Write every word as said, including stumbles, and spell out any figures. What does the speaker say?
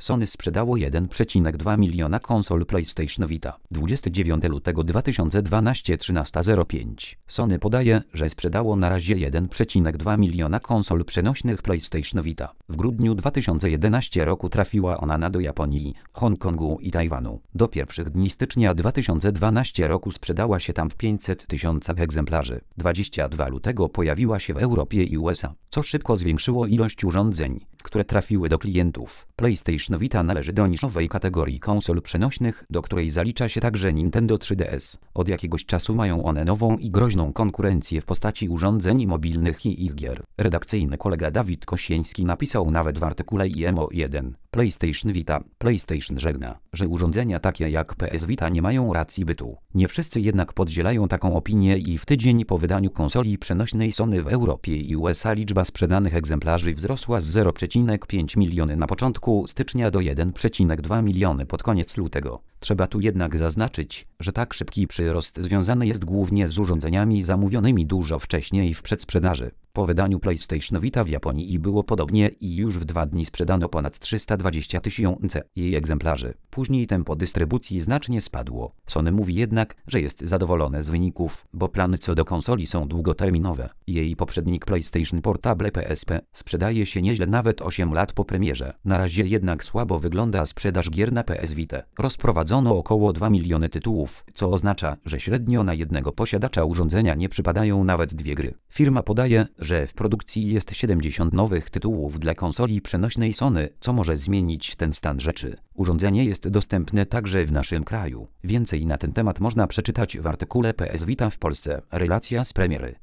Sony sprzedało jeden przecinek dwa miliona konsol PlayStation Vita. dwudziestego dziewiątego lutego dwa tysiące dwunastego trzynasta zero pięć. Sony podaje, że sprzedało na razie jeden przecinek dwa miliona konsol przenośnych PlayStation Vita. W grudniu dwa tysiące jedenastego roku trafiła ona do Japonii, Hongkongu i Tajwanu. Do pierwszych dni stycznia dwa tysiące dwunastego roku sprzedała się tam w pięćset tysiącach egzemplarzy. dwudziestego drugiego lutego pojawiła się w Europie i U S A, co szybko zwiększyło ilość urządzeń, które trafiły do klientów. PlayStation Vita należy do niszowej kategorii konsol przenośnych, do której zalicza się także Nintendo trzy D S. Od jakiegoś czasu mają one nową i groźną konkurencję w postaci urządzeń mobilnych i ich gier. Redakcyjny kolega Dawid Kosieński napisał nawet w artykule I M O jeden. PlayStation Vita. PlayStation żegna, że urządzenia takie jak P S Vita nie mają racji bytu. Nie wszyscy jednak podzielają taką opinię i w tydzień po wydaniu konsoli przenośnej Sony w Europie i U S A liczba sprzedanych egzemplarzy wzrosła z zero przecinek pięć miliony na początku stycznia do jeden przecinek dwa miliony pod koniec lutego. Trzeba tu jednak zaznaczyć, że tak szybki przyrost związany jest głównie z urządzeniami zamówionymi dużo wcześniej w przedsprzedaży. Po wydaniu PlayStation Vita w Japonii było podobnie i już w dwa dni sprzedano ponad trzysta dwadzieścia tysięcy jej egzemplarzy. Później tempo dystrybucji znacznie spadło. Sony mówi jednak, że jest zadowolone z wyników, bo plany co do konsoli są długoterminowe. Jej poprzednik PlayStation Portable P S P sprzedaje się nieźle nawet osiem lat po premierze. Na razie jednak słabo wygląda sprzedaż gier na P S Vita. Rozprowadzono około dwa miliony tytułów, co oznacza, że średnio na jednego posiadacza urządzenia nie przypadają nawet dwie gry. Firma podaje, że w produkcji jest siedemdziesiąt nowych tytułów dla konsoli przenośnej Sony, co może zmienić ten stan rzeczy. Urządzenie jest dostępne także w naszym kraju. Więcej na ten temat można przeczytać w artykule P S Vita w Polsce. Relacja z premiery.